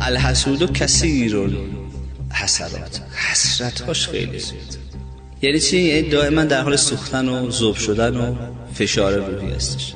الحسود کثیر الحسرات، حسرت‌هاش خیلی زیاد. یعنی چی؟ یعنی دائما در حال سوختن و ذوب شدن و فشار روحی هستش.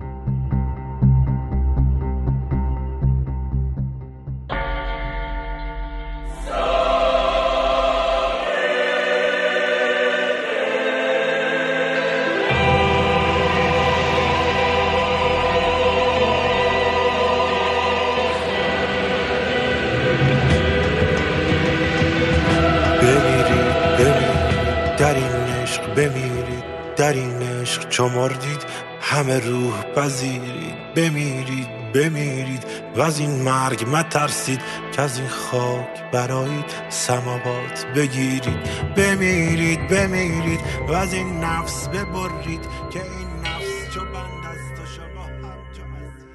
در این عشق چو مردید همه روح پذیرید، بمیرید و از این مرگ مترسید که از این خاک برایید سماوات بگیرید. بمیرید و از این نفس ببرید که این نفس چو بند است و شما هم چو اسیر.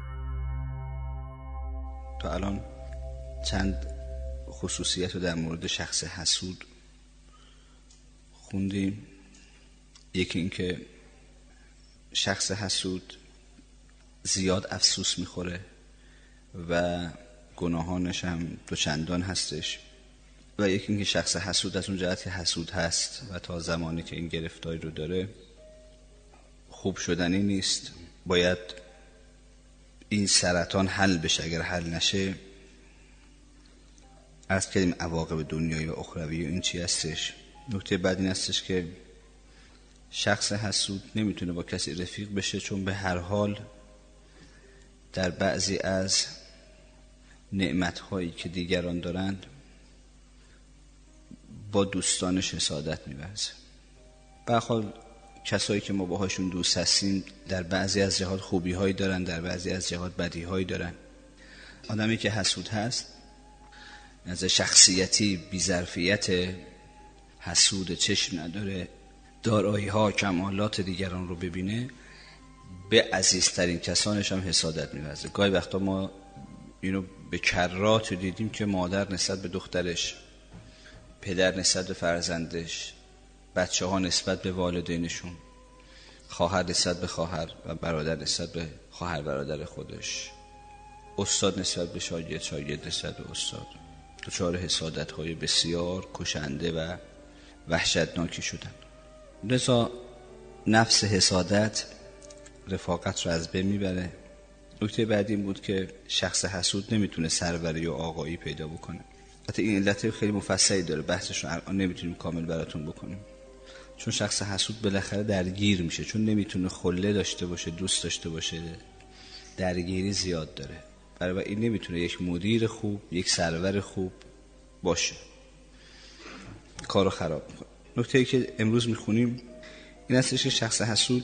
تا الان چند خصوصیت رو در مورد شخص حسود خوندیم. یکی این که شخص حسود زیاد افسوس میخوره و گناهانش هم دوچندان هستش، و یکی این که شخص حسود از اون جهت که حسود هست و تا زمانی که این گرفتاری رو داره خوب شدنی نیست، باید این سرطان حل بشه. اگر حل نشه عرض کردیم عواقب دنیایی و اخروی این چی هستش. نکته بعد این هستش که شخص حسود نمیتونه با کسی رفیق بشه، چون به هر حال در بعضی از نعمت‌هایی که دیگران دارند با دوستانش حسادت می‌ورزه. به هر حال کسایی که ما باهاشون دوست هستیم در بعضی از جهات خوبی‌هایی دارن، در بعضی از جهات بدی‌هایی دارن. آدمی که حسود هست از شخصیتی بی‌ظرفیت، حسود، چشم نداره، دارایی ها کمالات دیگران رو ببینه، به عزیزترین کسانش هم حسادت می‌ورزه. گاهی وقتا ما اینو به کرات دیدیم که مادر نسبت به دخترش، پدر نسبت به فرزندش، بچه ها نسبت به والدینشون، خواهر نسبت به خواهر و برادر نسبت به خواهر برادر خودش، استاد نسبت به شاگرد، شاگرد نسبت به استاد، دچار حسادت های بسیار کشنده و وحشتناکی شدن. لذا نفس حسادت رفاقت رو از بین میبره. نکته بعدی این بود که شخص حسود نمیتونه سروری و آقایی پیدا بکنه. حتی این علت خیلی مفصلی داره، بحثش رو الان نمیتونیم کامل براتون بکنیم، چون شخص حسود بالاخره درگیر میشه، چون نمیتونه خله داشته باشه، دوست داشته باشه، درگیری زیاد داره. برای این نمیتونه یک مدیر خوب، یک سرور خوب باشه، کارو خراب میکنه. نکته‌ای که امروز میخونیم این هستش که شخص حسود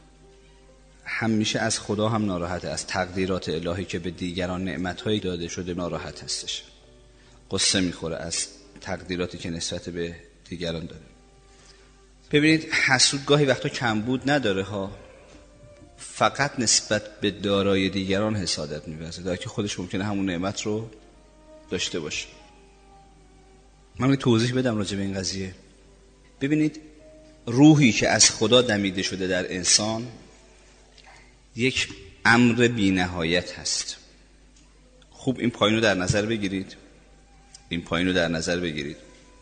همیشه از خدا هم ناراحته، از تقدیرات الهی که به دیگران نعمت‌هایی داده شده ناراحت هستش، قصه میخوره از تقدیراتی که نسبت به دیگران داره. ببینید حسود گاهی وقتا کمبود نداره ها، فقط نسبت به دارایی دیگران حسادت می‌ورزه، در که خودش ممکنه همون نعمت رو داشته باشه. من توضیح بدم راجع به این قضیه. ببینید روحی که از خدا دمیده شده در انسان یک امر بی نهایت هست. خوب این پایین رو در نظر بگیرید، این پایین رو در نظر بگیرید.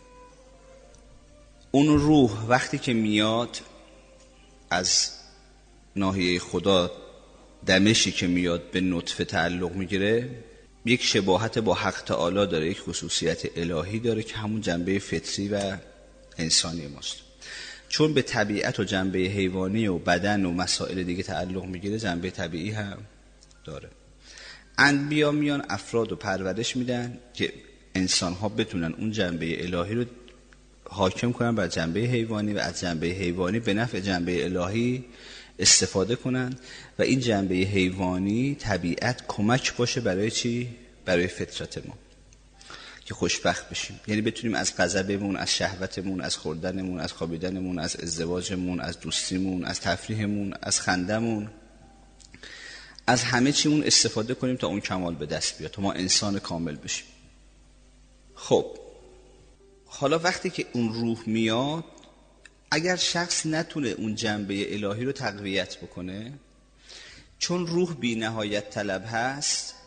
اون روح وقتی که میاد از ناحیه خدا، دمشی که میاد به نطفه تعلق میگیره، یک شباهت با حق تعالی داره، یک خصوصیت الهی داره که همون جنبه فطری و انسانی ماست. چون به طبیعت و جنبه حیوانی و بدن و مسائل دیگه تعلق میگیره، جنبه طبیعی هم داره. انبیا میان افراد رو پرورش میدن که انسان ها بتونن اون جنبه الهی رو حاکم کنن بر جنبه حیوانی و از جنبه حیوانی به نفع جنبه الهی استفاده کنن و این جنبه حیوانی طبیعت کمک باشه برای چی؟ برای فطرت ما که خوشبخت بشیم. یعنی بتونیم از غضبمون، از شهوتمون، از خوردنمون، از خوابیدنمون، از ازدواجمون، از دوستیمون، از تفریحمون، از خندمون، از همه چیمون استفاده کنیم تا اون کمال به دست بیاد، تا ما انسان کامل بشیم. خب حالا وقتی که اون روح میاد، اگر شخص نتونه اون جنبه الهی رو تقویت بکنه، چون روح بی نهایت طلب هست،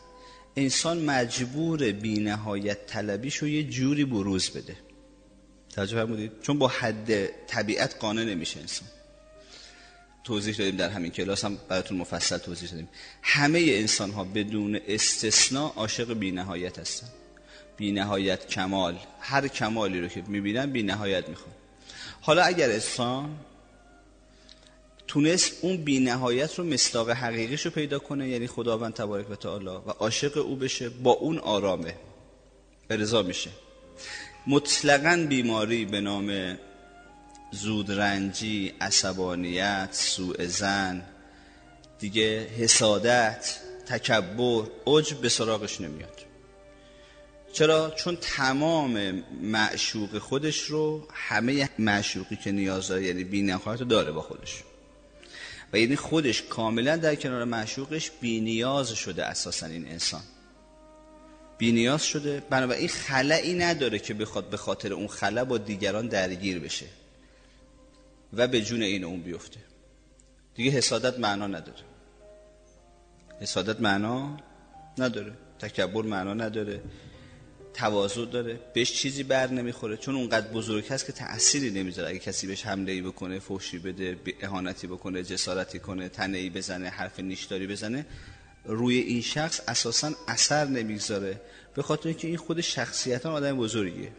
انسان مجبور بی نهایت طلبیشو یه جوری بروز بده. توجه فرمودید؟ چون با حد طبیعت قانع نمیشه انسان. توضیح دادیم در همین کلاس هم براتون مفصل توضیح دادیم. همه انسان ها بدون استثناء عاشق بی نهایت هستن. بی نهایت کمال، هر کمالی رو که میبینن بی نهایت میخوان. حالا اگر انسان تونست اون بی نهایت رو مصداق حقیقیش رو پیدا کنه، یعنی خداوند تبارک و تعالی، و عاشق او بشه، با اون آرامه، رضا میشه. مطلقاً بیماری به نام زودرنجی، عصبانیت، سوء ظن، دیگه حسادت، تکبر، عجب به سراغش نمیاد. چرا؟ چون تمام معشوق خودش رو، همه معشوقی که نیاز داره، یعنی بی نهایت رو داره با خودش، و یعنی خودش کاملا در کنار معشوقش بی نیاز شده. اساسا این انسان بی نیاز شده، بنابراین خلایی نداره که بخواد به خاطر اون خلا با دیگران درگیر بشه و به جون این اون بیفته. دیگه حسادت معنا نداره، حسادت معنا نداره، تکبر معنا نداره، تواضع داره، بهش چیزی بر نمیخوره، چون اونقدر بزرگ هست که تأثیری نمیذاره. اگه کسی بهش حمله‌ای بکنه، فحشی بده، اهانتی بکنه، جسارتی کنه، طعنه‌ای بزنه، حرف نیشداری بزنه، روی این شخص اساساً اثر نمیگذاره، به خاطر اینکه این خود شخصیتاً آدم بزرگیه،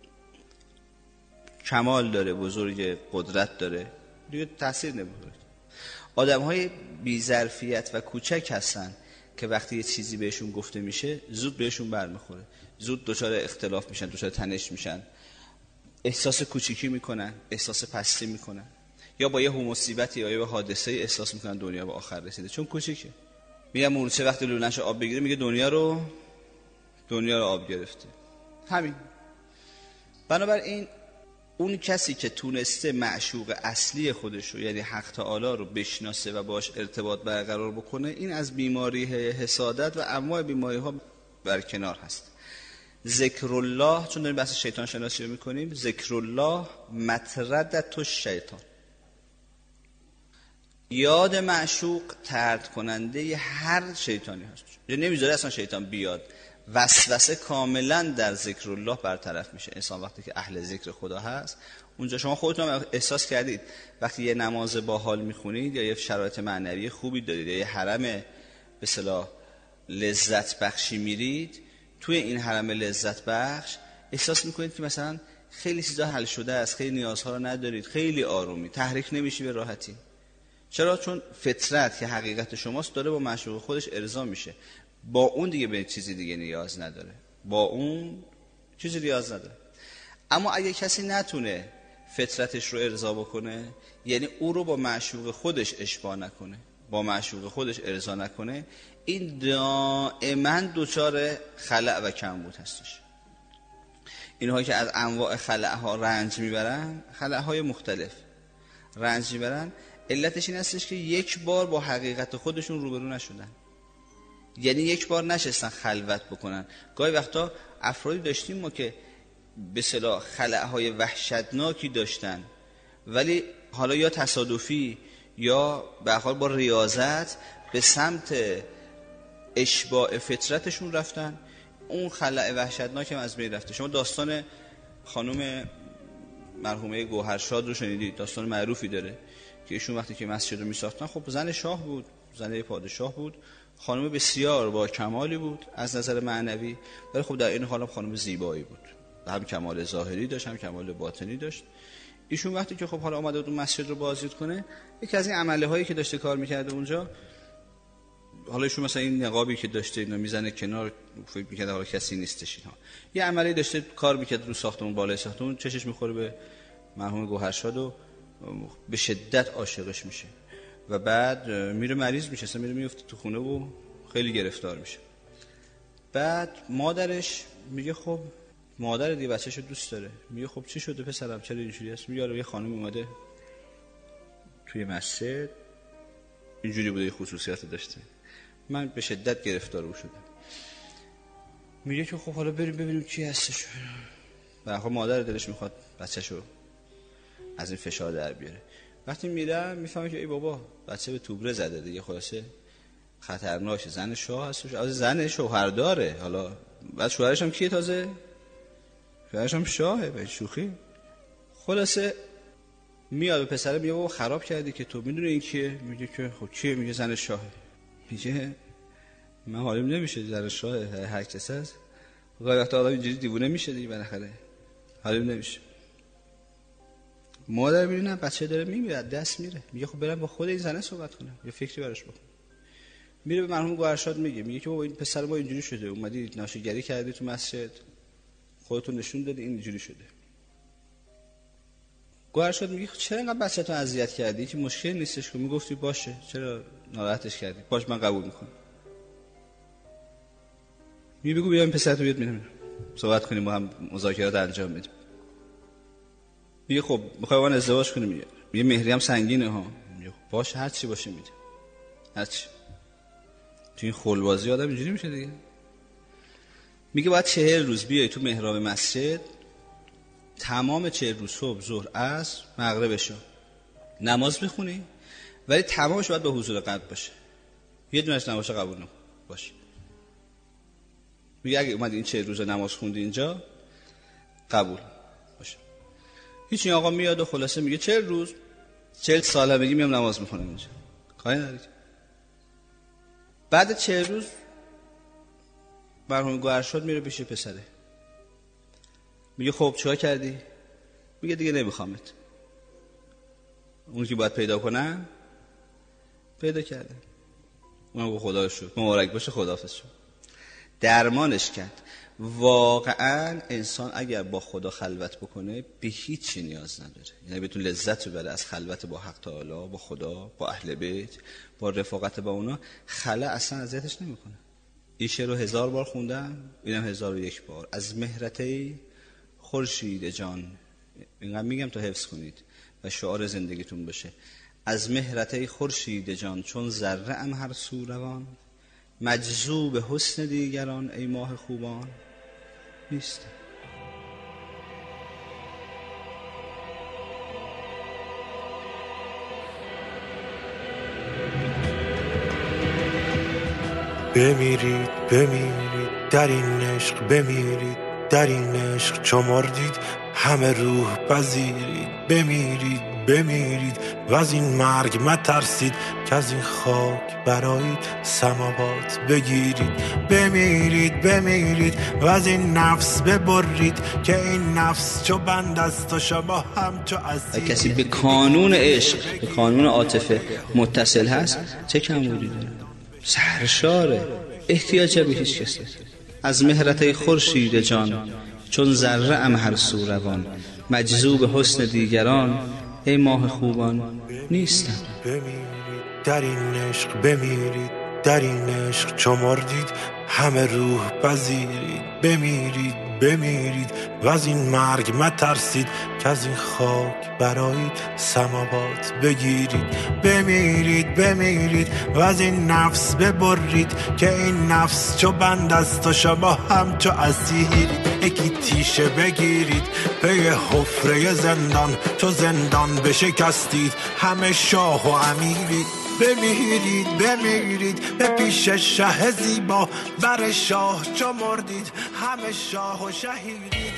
کمال داره، بزرگ، قدرت داره، دیگه تأثیر نمیذاره. آدم‌های بی‌ظرفیت و کوچک هستن که وقتی یه چیزی بهشون گفته میشه زود بهشون برمیخوره، زود دچار اختلاف میشن، دچار تنش میشن، احساس کوچیکی میکنن، احساس پستی میکنن، یا با یه مصیبتی یا یه حادثه احساس میکنن دنیا به آخر رسیده، چون کوچیکه. میگم مورچه وقتی لونه‌شو آب بگیره میگه دنیا رو آب گرفته. همین. بنابراین اون کسی که تونسته معشوق اصلی خودش رو، یعنی حق تعالی رو بشناسه و باش ارتباط برقرار بکنه، این از بیماری حسادت و انواع بیماری ها برکنار هست. ذکر الله، چون داریم بحث شیطان شناسی رو میکنیم، ذکر الله مطردت الشیطان، یاد معشوق طرد کننده هر شیطانی هست. نمیذاره اصلا شیطان بیاد. وسوسه کاملا در ذکر الله برطرف میشه. انسان وقتی که اهل ذکر خدا هست، اونجا شما خودتون احساس کردید وقتی یه نماز باحال میخونید یا یه شرایط معنوی خوبی دارید یا یه حرم به اصطلاح لذت بخشی میرید، توی این حرم لذت بخش احساس میکنید که مثلا خیلی چیزا حل شده است، خیلی نیازها رو ندارید، خیلی آرومی، تحریک نمیشی به راحتی. چرا؟ چون فطرت که حقیقت شماست داره با معشوق خودش ارضا میشه، با اون دیگه به چیزی دیگه نیاز نداره، با اون چیزی نیاز نداره. اما اگه کسی نتونه فطرتش رو ارضا بکنه، یعنی او رو با معشوق خودش اشباع نکنه، با معشوق خودش ارضا نکنه، این دائما دچار خلأ و کمبود هستش. اینها که از انواع خلأها رنج میبرن، خلأهای مختلف رنج میبرن، علتش این هستش که یک بار با حقیقت خودشون روبرو نشدن، یعنی یک بار نشستن خلوت بکنن. گاهی وقتا افرادی داشتیم ما که به اصطلاح خلأهای وحشتناکی داشتن، ولی حالا یا تصادفی یا به هر حال با ریاضت به سمت اشباع فطرتشون رفتن، اون خلأ وحشتناک هم از بین رفته. شما داستان خانم مرحومه گوهرشاد رو شنیدید، داستان معروفی داره که ایشون وقتی که مسجد رو میساختن، خب زن شاه بود، زن پادشاه بود، خانم بسیار با کمالی بود از نظر معنوی، ولی خب در این حال هم خانم زیبایی بود، هم کمال ظاهری داشت هم کمال باطنی داشت. ایشون وقتی که خب حالا اومده بود مسجد رو بازدید کنه، یکی از این عمله هایی که داشته کار میکرده اونجا، حالا ایشون مثلا این نقابی که داشته اینو میزنه کنار، فکر میکرده حالا کسی نیستش، اینها یه عملی داشته کار میکرد رو ساختمون، بالای ساختمون، چشش میخوره به مرحوم گوهرشاد و به شدت عاشقش میشه و بعد میره مریض میشه، اصلا میفته تو خونه و خیلی گرفتار میشه. بعد مادرش میگه خب مادر دیگه بچه‌شو دوست داره، میگه خب چی شده پسرم، چرا اینجوری است؟ میگه یه خانم اومده توی مسجد اینجوری بوده، خصوصیات داشته، من به شدت گرفتار او شدم. میگه که خب حالا بریم ببینیم کی هستش. و خب مادر دلش میخواد بچه‌شو از این فشار در بیاره. وقتی میرم میفهمه که ای بابا بچه به توبره زده دیگه، خلاصه خطرناکه. زن شاه هست، از زن شوهر داره، حالا بعد شوهرش هم کیه؟ تازه شوهرش هم شاهه. به شوخی. خلاصه میاد به پسره میگه بابا خراب کردی که تو. میدونه این کیه؟ میگه که خب کیه؟ میگه زن شاهه. میگه من حالیم نمیشه، زن شاهه، هر کس هست. گاهی وقتا آدم اینجوری دیوونه میشه دیگه، بالاخره حالیم نمیشه. مادر میبینه بچه داره میمیره، دست میره، میگه خب برم با خود این زنه صحبت کنم، یه فکری براش بکنم. میره به مرحوم گوهرشاد میگه که بابا این پسر ما اینجوری شده، اومدی ناشگری کردی تو مسجد، خودتون نشون دادی این اینجوری شده. گوهرشاد میگه چرا انقدر بچه‌تو اذیت کردی؟ که مشکل نیستش که میگفتی باشه، چرا ناراحتش کردی؟ باش من قبول میکنم. بگو بیا این پسرتو بیاد میرم صحبت کنیم با هم، مذاکرات انجام بدیم. میگه خب میخوای با من ازدواج کنیم؟ میگه مهری هم سنگینه ها. میگه باشه هر چی باشه میده، هر چی. تو این خلبازی آدم اینجوری میشه دیگه. میگه باید 40 روز بیای تو محراب مسجد، تمام 40 روز صبح ظهر عصر مغرب شو نماز بخونی، ولی تمامش باید به حضور قلب باشه، یه دونش نباشه قبول نکن باشه. میگه اگه اومدی این 40 روز نماز خوندی اینجا قبول باشه. هیچ این آقا میاد و خلاصه میگه 40 روز 40 ساله میگه میام نماز میخونم اینجا، کاری نداری. بعد 40 روز مرحوم گوهرشاد میره پیش پسره، میگه خب چیکار کردی؟ میگه دیگه نمیخوامت. اون که باید پیدا کنم پیدا کرده. اونم گفت خدا رو شکر، مبارک باشه، خداحافظ شد. درمانش کرد. واقعا انسان اگر با خدا خلوت بکنه به هیچی نیاز نداره، یعنی بتون لذت ببره از خلوت با حق تعالی، با خدا، با اهل بیت، با رفاقت با اونا. خلا اصلا اذیتش نمیکنه. این شعر رو 1000 بار خوندم، اینم 1001 بار. از مهرته خورشید جان، اینقدر میگم تا حفظ کنید و شعار زندگیتون بشه. از مهرته خورشید جان چون ذره ام هر سو روان، مجذوب حسن دیگران ای ماه خوبان نیست. بمیرید بمیرید در این عشق، بمیرید در این عشق چو مردید همه روح پذیرید. بمیرید بمیرید و از این مرگ مترسید، که از این خاک برایید سماوات بگیرید. بمیرید بمیرید و از این نفس ببرید، که این نفس چو بند است و شما هم چو اسیر. کسی به کانون عشق، به کانون عاطفه متصل هست چه کمبودی داره؟ سرشاره، احتیاج به هیچ کسی. از مهرته خورشید جان چون ذره ام هر سو روان، مجذوب حسن دیگران ای ماه خوبان نیستم. بمیرید در این عشق، بمیرید در این عشق چو مردید همه روح پذیرید. بمیرید بمیرید و از این مرگ مترسید، که از این خاک برایید سماوات بگیرید. بمیرید بمیرید و از این نفس ببرید، که این نفس چو بند است و شما هم چو اسیرید. یکی تیشه بگیرید پی حفره زندان، چو زندان بشکستید همه شاه و امیرید. بمیرید بمیرید به پیش شه زیبا، بر شاه چو مردید همه شاه و شهیدید.